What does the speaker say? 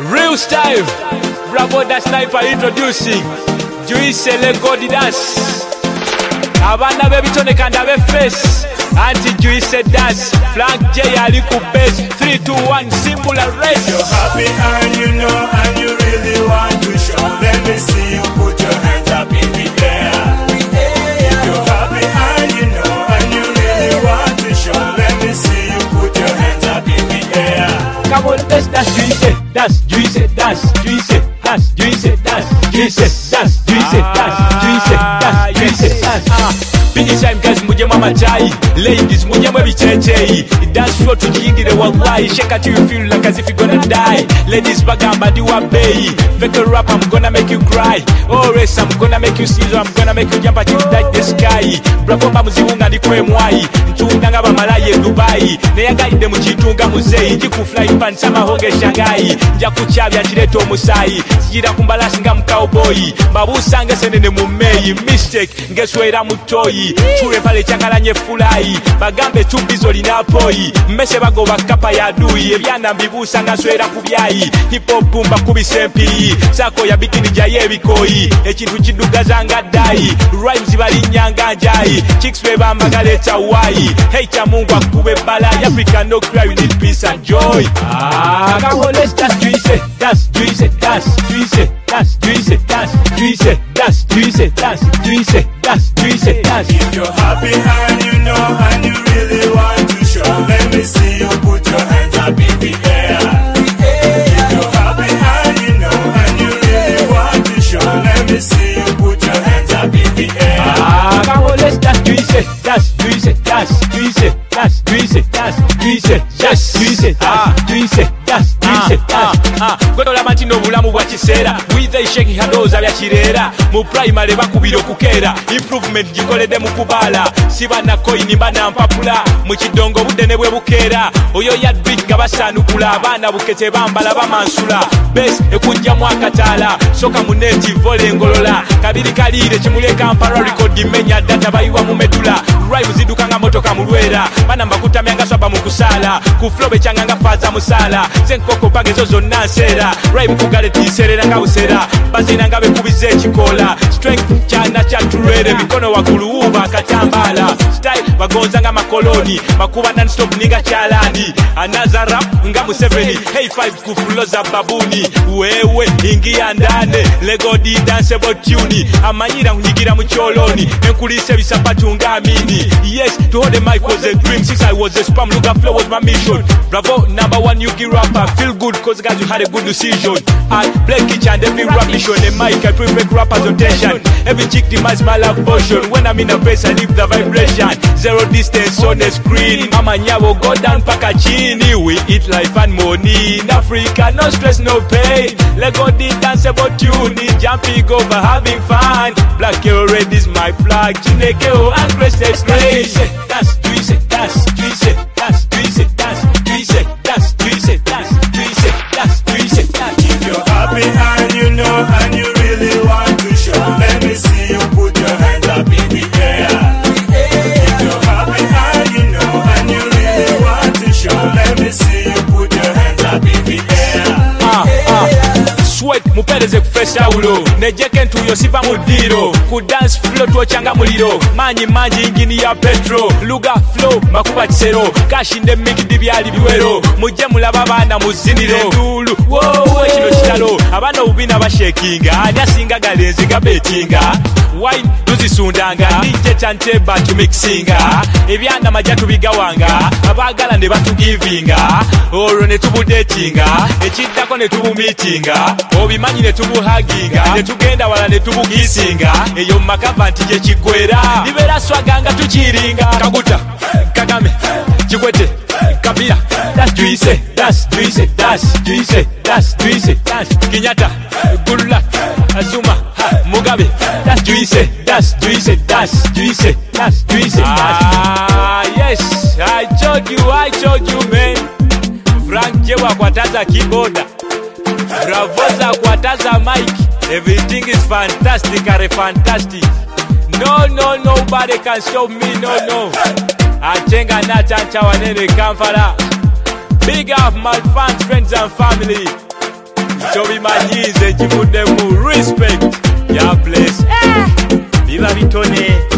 Real style. Bravo the sniper introducing Juice Legodi dance. Abana bebitone kanda be face. Anti Juice dance. Frank J ali ku bass. 3, 2, 1 simple arrest. You're happy and you know and you really want to show. Let me see you put your hands up in the air. You're happy and you know and you really want to show. Let me see you put your hands up in the air. Come on, that's Juice. That's Juice. That's Juice. That's Juice. That's Juice. That's Juice. That's Juice. That's Juice. That's Big time guys muje mama chai. Ladies muje mwe bichechei. Dance floor tujingire wallahi. Shake it till you feel like as if you're gonna die. Ladies bagamba diwa bay. Fake a rap, I'm gonna make you cry. Oh race, I'm gonna make you see. I'm gonna make you jump at you like the sky. Bravo mamuziunga ndikwe mwai. Ntunga ba malaye Dubai. Neyagaide mu chitunga muzeyi. Jiku fly pan sama honge Shanghai. Nja kuchabya chireto musai. Sijira kumbalasi nga mcowboy. Babusange senene mumeyi. Mistake ngeswera mutoyi. Chure pale changalanye fulai. Bagambe tumbizo linapoi. Mmese bago bakapa ya dui. Ebyana mbibusa nga swera kubyayi. Hip hop bumba kubisempi. Sako ya bikini jaye bikoi. Ekintu kidugaza nga dai. Rhymes bali nyanga njai. Chicks bebamba galeta wai. Hey cha Mungu akube bala. Africa no cry, we need peace and joy. Come on, let's that's Juice. That's Juice. That's Juice. That's Juice. That's Juice. That's Juice. That's Juice. That's Juice. That's If you're happy and you know and you really want to show, let me see you put your hands up in the air. If you're happy and you know and you really want to show, let me see you put your hands up in the air. Come on, let's that's Juice. That's Juice. That's Juice. That's Juice. That's Juice. That's Juice. That's Juice. That's Juice. That's Gotola matino bulamu bwa kiseera. With a shaking handoza bya kirera. Mu primary bakubira okukera. Improvement gikolede mu kubala. Sibana coin bana mpapula. Mu kidongo budene bwe bukera. Oyo yadbig gabasanukula. Abana bukete bambala bamansula. Base ekunja mu akatala. Soka mu native vole ngolola. Kabiri kalire kimule Kampala record menya data bayiwa mu medula. Rhyme zidukanga motoka mulwera. Bana mbakutamyanga swaba mu kusala. Ku flow bechanganga faza musala. Senkoko pagezo zonna nsera. Rhyme kugale tiserera nga busera. Bazina nga bekubize ekikola. Strength chana cha turere. Mikono wakulu uba katambala. Style bagonza nga makoloni. Makuba non-stop niga chalani. Anaza rap nga Museveni. Hey 5 kufuloza babuni. Wewe ingia ndane. Legodi danceable tune. Amanyira hunyigira mucholoni. Enkulise bisapatu nga amini. Yes, to hold the mic was a dream. Since I was a spam, look at flow was my mission. Bravo, #1 Yuki rapper. Feel good cause guys you had a good decision. I play kitchen and every rap mission. The mic I prevent rappers attention. Every chick demands my love potion. When I'm in a place I leave the vibration. Zero distance on the screen. Mama nyabo go down paka chini. We eat life and money. In Africa no stress no pain. Lego the danceable tune. Jumping over having fun. Black hero red is my flag. Chineke and crested grace. That's Juice. That's Juice. That's Juice. That's Juice. That's Juice. That's Juice. That's Juice. If you're happy and you know and you really want to show, let me see you put your hands up in the air. If you're happy and you know and you really want to show, let me see you put your hands up in the air. Sweat mupereze kufesa ulo. Nejeke ntuyo siva mudiro. Ku dance flow tuochanga muliro. Manyi ingini ya petro. Luga flow makuba kisero. Kashinde mikidi byali biwero. Muje mulaba bana muzinire ndulu. Wowe kino kitalo. Abana ubina bashekinga. Anyasinga galenzi gabetinga. Wine tuzisundanga. DJ chanteba to mixinga. Ebyana majatu bigawanga. Abagala ne batugivinga. Oro ne tubudetinga. Ekiddako ne tubumitinga. Obimanyi ne tubuhaginga. Ne tugenda wala ne tubugisinga. Eyo makava ntije kigwera. Libera swaganga tuchiringa. Kaguta, Kagame, Kikwete, Kabila. That's Juice. That's Juice. That's Juice. That's Juice. That's Kenyatta, Goodluck, Azuma, Mugabe. That's Juice. That's Juice. That's Juice. That's Juice. Yes, I told you man. Frank Jewa kwataza keyboard. Bravoza kwataza mic. Everything is fantastic, are fantastic. No, nobody can stop me, no. Achenga na chancha wanene Kampala. Big up my fans, friends and family. tobimanyize kivuddemu respect ya bless biba bitone